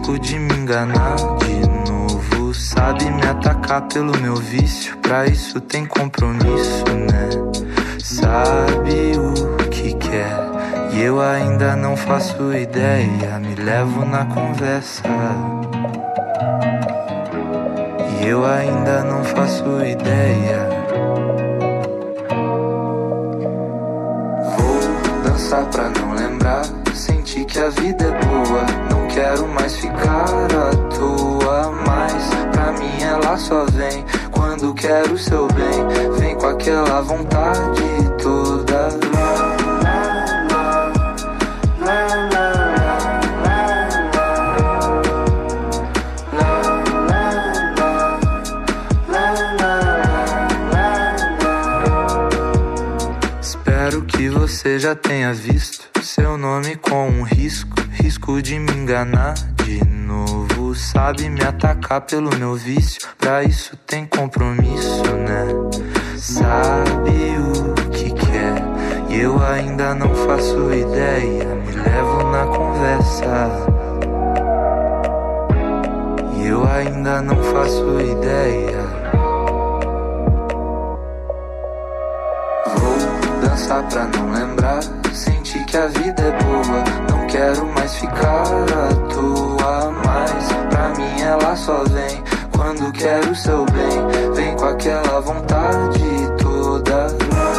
risco de me enganar de novo. Sabe me atacar pelo meu vício, pra isso tem compromisso, né? Sabe o que quer e eu ainda não faço ideia. Me levo na conversa e eu ainda não faço ideia. Vou dançar pra não lembrar, sentir que a vida é boa. Não quero mais ficar à toa, mas pra mim ela só vem quando quero o seu bem. Vem com aquela vontade toda. Espero que você já tenha visto seu nome com um risco de me enganar de novo. Sabe me atacar pelo meu vício, pra isso tem compromisso, né? Sabe o que quer e eu ainda não faço ideia. Me levo na conversa e eu ainda não faço ideia. Vou dançar pra não lembrar, sentir que a vida é boa. Não quero mais ficar à toa, mas pra mim ela só vem quando quero o seu bem. Vem com aquela vontade toda.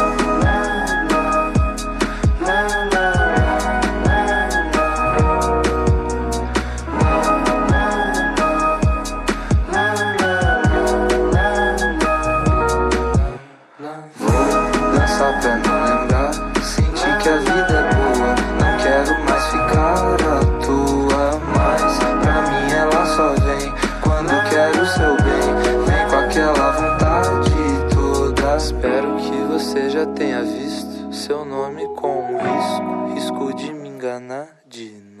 Vou dançar pra não lembrar, sentir que a vida é boa. Não quero mais ficar à toa, mas pra mim ela só vem quando quero o seu bem. Vem com aquela vontade toda. Espero que você já tenha visto seu nome com um risco de me enganar de novo.